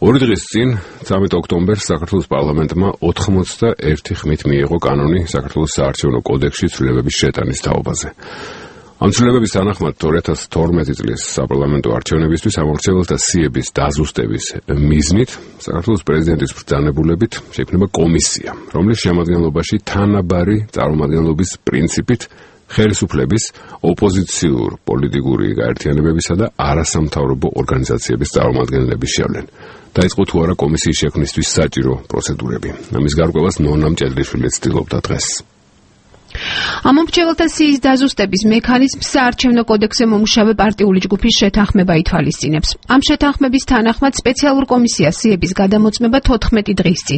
ორი დღის წინ 13 ოქტომბერს საქართველოს პარლამენტმა 81 ხმით მიიღო კანონი საქართველოს საარჩევნო კოდექსში ცვლილებების შეტანის თაობაზე. ამ ცვლილებების თანახმად 2012 წლის საპარლამენტო არჩევნებისთვის ამორჩეველთა სიების დაზუსტების მიზნით საქართველოს პრეზიდენტის ბრძანებულებით შექმნება კომისია, რომლის შემადგენლობაში თანაბარი წარმომადგენლობის პრინციპით ხელისუფლების, ოპოზიციურ პოლიტიკური გაერთიანებებისა და არასამთავრობო ორგანიზაციების წარმომადგენლები შევლენ. დაიწყო თუ არა კომისიის შექმნისთვის საჭირო პროცედურები. ამის გარკვევას ნონა მჭედლიშვილი ცდილობდა დღეს. ამომრჩეველთა სიის დაზუსტების მექანიზმს საარჩევნო კოდექსზე მომუშავე პარტიული ჯგუფის შეთანხმება ითვალისწინებს. ამ შეთანხმების თანახმად სპეციალურ კომისიას სიების გადამოწმება 14 დღის წინ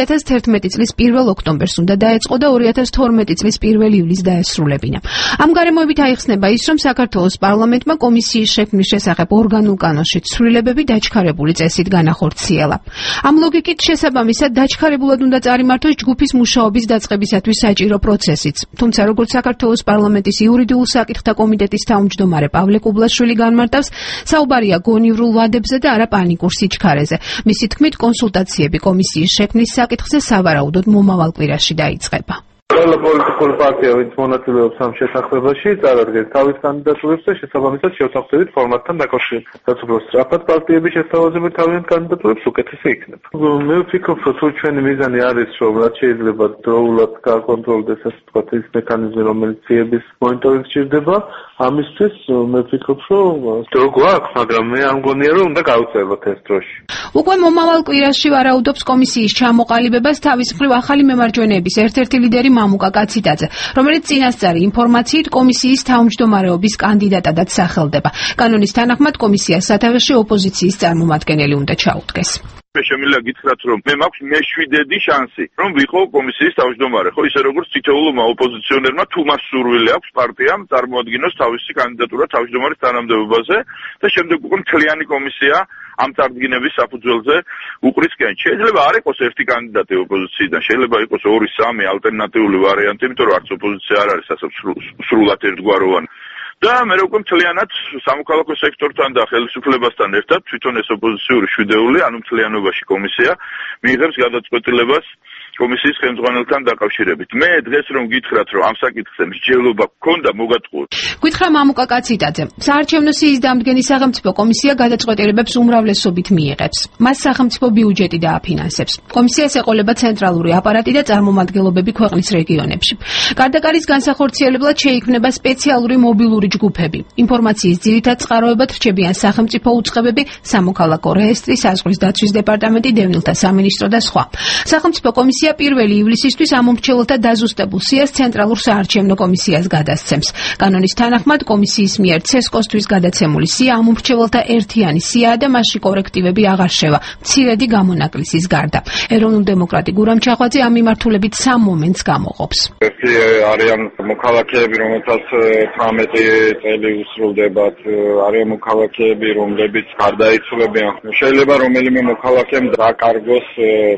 2011 წლის 1 ოქტომბერს უნდა დაეწყო და 2012 წლის 1 ივლისს დაესრულებინა. ამ გარემოებით აიხსნება ის, რომ საქართველოს პარლამენტმა კომისიის შექმნის შესახებ ორგანულ კანონში ცვლილებები დაჩქარებული წესით განახორციელა. ამ ლოგიკით შესაბამისად დაჩქარებულად უნდა წარიმართოს ჯგუფის მუშაობის დაწყებისათვის საჭირო პროცესი. თუმცა როგორც საქართველოს პარლამენტის იურიდიულ საკითხთა კომიტეტის თავმჯდომარე პავლე კუბლაშვილი განმარტავს, საუბარია გონივრულ ვადებზე და არა პანიკურ სიჩქარეზე. მისი თქმით, კონსულტაციები კომისიის შექმნის საკითხზე სავარაუდოდ მომავალ კვირაში დაიწყება. ყველა პოლიტიკური პარტია, ვინც მონაწილეობს ამ შეთანხმებაში, წარადგენს თავის კანდიდატურებს და შესაბამისად შევთანხმდებით ფორმატთან დაკავშირებით. რაც უფრო სწრაფად პარტიები შესთავაზებენ თავიანთ კანდიდატურებს, უკეთესი იქნება. მე ვფიქრობ, რომ თუ ჩვენი მიზანი არის, რომ რაც შეიძლება დროულად გააკონტროლდეს, ასე ვთქვათ, ის მექანიზმი, რომელიც სიების მონიტორინგს ჭირდება, ამისთვის მე ვფიქრობ, რომ დრო გვაქვს, მაგრამ მე არ მგონია, რომ უნდა გავუწევოთ ეს დროში. უკვე მომავალ კვირაში ვარაუდობს კომისიის ჩამოყალიბებას თავის მხრივ ახალი მემარჯვენეების ერთ-ერთი ლიდერი მამუკა კაციტაძე, რომელიც წინასწარი ინფორმაციით კომისიის თავმჯდომარეობის კანდიდატადაც სახელდება. კანონის თანახმად კომისიას სათავეში ოპოზიციის წარმომადგენელი უნდა ჩაუდგეს. შემიძლია გითხრათ, რომ მე მაქვს მე-7 შანსი, რომ ვიყო კომისიის თავმჯდომარე. ხო, ისე როგორც თითოეულმა ოპოზიციონერმა, თუ მას სურვილი აქვს პარტიამ წარმოადგინოს თავისი კანდიდატურა თავმჯდომარის თანამდებობაზე და შემდეგ უკვე მთლიანი კომისია ამ წარდგინების საფუძველზე უყრისკენ. შეიძლება არ იყოს ერთი კანდიდატი ოპოზიციიდან, შეიძლება იყოს 2-3 ალტერნატიული ვარიანტი, იმიტომ რომ არც ოპოზიცია არ არის ასე სრულად ერთგვაროვანი. და მე უკვე მთლიანად სამოქალაქო სექტორთან და ხელისუფლებასთან ერთად თვითონ ეს ოპოზიციური შვიდეული, ანუ მთლიანობაში კომისია მიიღებს გადაწყვეტილებას კომისიის ხელმძღვანელთან დაკავშირებით. მე დღეს რომ გითხრათ, რომ ამ საკითხზე მსჯელობა გქონდა, მოგატყუოთ. გითხრა მამუკა კაციტაძე, საარჩევნო სიის დამდგენი სახელმწიფო კომისია გადაწყვეტილებებს უმრავლესობით მიიღებს. მას სახელმწიფო ბიუჯეტი დააფინანსებს. კომისიას ეყოლება ცენტრალური აპარატი და წარმომადგენლობები ქვეყნის რეგიონებში. გარდა კარის განსახორციელებლად შეიქმნება სპეციალური მობილური ჯგუფები. ინფორმაციის ძირითად წყაროებად რჩებიან სახელმწიფო უწყებები, სამოქალაქო რეესტრი, საზღვრის დაცვის დეპარტამენტი, დევნილთა სამინისტრო და სხვა. სახელმწიფო კომისია 1 ივლისისთვის ამომრჩეველთა დაზუსტებულ სიას ცენტრალურ საარჩევნო კომისიას გადასცემს. კანონის თანახმად კომისიის მიერ ცესკოსთვის გადაცემული სია ამომრჩეველთა ერთიანი სიაა და მასში კორექტივები აღარ შევა, მცირედი გამონაკლისის გარდა. ეროვნულ-დემოკრატი გურამ ჩახვაძე ამ მიმართულებით სამ მომენტს გამოყოფს. ერთი არიან მოქალაქეები, რომელთაც 18 წელი უსრულდებათ, არიან მოქალაქეები, რომლებიც გარდაიცვლებიან. შეიძლება რომელიმე მოქალაქემ დაკარგოს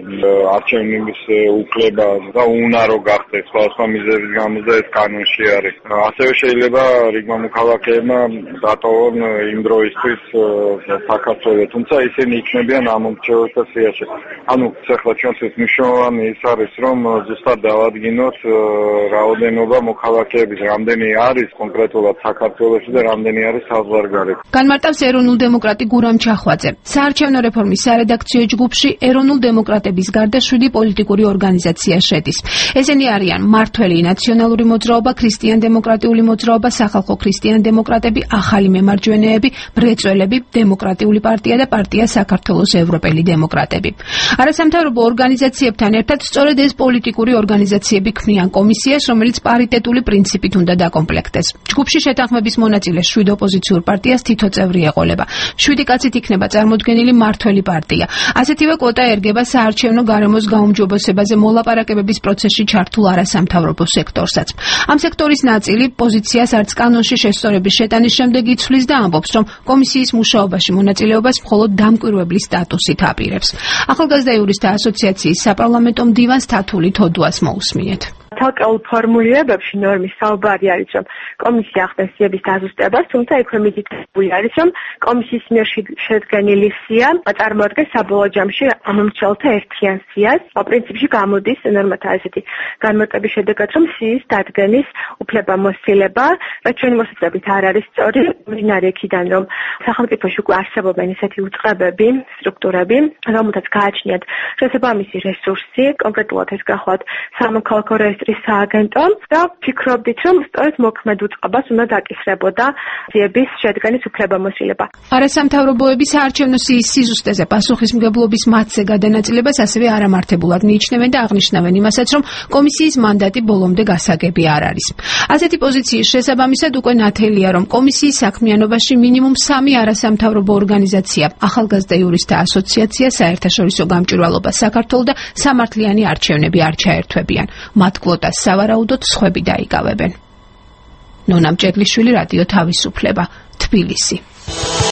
არჩევნების უფლება და უნარო გახდეს სხვა მიზეზის გამო და ეს კანონში არის. ასევე შეიძლება რიგმა მოქალაქეებმა დატოვონ იმ დროისთვის საქართველო, თუმცა ისინი იქნებიან ამომრჩეველთა სიაში. ანუ ახლა ჩვენთვის მნიშვნელოვანი ის არის, რომ ზუსტად დავადგინოთ რაოდენობა მოქალაქეების, რამდენი არის კონკრეტულად საქართველოში და რამდენი არის საზღვარგარეთ. განმარტავს ეროვნულ-დემოკრატი გურამ ჩახვაძე. საარჩევნო რეფორმის სარედაქციო ჯგუფში ეროვნულ-დემოკრატების გარდა 7 პოლიტიკური ორგანიზაცია შედის. ესენი არიან მართველი ნაციონალური მოძრაობა, ქრისტიან-დემოკრატიული მოძრაობა, სახალხო ქრისტიან-დემოკრატები, ახალი მემარჯვენეები, ბრეწველები, დემოკრატიული პარტია და პარტია საქართველოს ევროპელი დემოკრატები. არასამთავრობო ორგანიზაციებთან ერთად სწორედ ეს პოლიტიკური ორგანიზაციები ქმნიან კომისიას, რომელიც პარიტეტული პრინციპით უნდა დაკომპლექტდეს. ჯგუფში შეთანხმების მონაწილე 7 ოპოზიციურ პარტიას თითო წევრი ეყოლება. 7 კაცით იქნება წარმოდგენილი მართველი პარტია. ასეთივე კვოტა ერგება საარჩევნო გარემოს გაუმჯობესებაზე მოლაპარაკებების პროცესში ჩართულ არასამთავრობო სექტორსაც. ამ სექტორის ნაწილი პოზიციას არც კანონში შესწორების შეტანის შემდეგ იცვლის და ამბობს, რომ კომისიის მუშაობაში მონაწილეობას მხოლოდ დამკვირვებლის სტატუსით აპირებს. ახალგაზრდა იურისტთა ასოციაციის საპარლამენტო მდივანს თათული თოდუას მოусმინეთ. თალკეულ ფორმულირებებში ნორმის საუბარი არის, რომ კომისია ახდენს სიების დაზუსტებას, თუმცა იქვე მითითებული არის, რომ კომისიის მიერ შედგენილი სია წარმოადგენს საბოლოო ჯამში მომცველთა ერთიან სიას. პრინციპში გამოდის ნორმათა ესეთი განმარტების შედეგად, რომ სიის დადგენის უფლებამოსილება, რაც ჩვენი მოსაზრებით არ არის სწორი, მიმდინარე იქიდან, რომ სახელმწიფოში უკვე არსებობენ ისეთი უწყებები, სტრუქტურები, რომელთაც გააჩნიათ შესაბამისი რესურსი, კონკრეტულად ეს გახლავთ სამოქალაქო რეესტრის სააგენტო და ფიქრობდით, რომ სწორედ მოქმედ უწყებას უნდა დაკისრებოდა სიების შედგენის უფლებამოსილება. არასამთავრობოები საარჩევნო სიის სიზუსტეზე პასუხისმგებლობის მათზე გადანაწილებას ასევე არამართებულად მიიჩნევენ და აღნიშნავენ იმასაც, რომ კომისიის მანდატი ბოლომდე გასაგები არ არის. ასეთი პოზიციის შესაბამისად უკვე ნათელია, რომ კომისიის საქმიანობაში მინიმუმ 3 არასამთავრობო ორგანიზაცია, ახალგაზრდა იურისტთა ასოციაცია, საერთაშორისო გამჭვირვალობა საქართველოს და სამართლიანი არჩევნები არ ჩაერთვებიან. მათ კვოტას სავარაუდოდ სხვები დაიკავებენ. ნონა მჭედლიშვილი, რადიო თავისუფლება, თბილისი.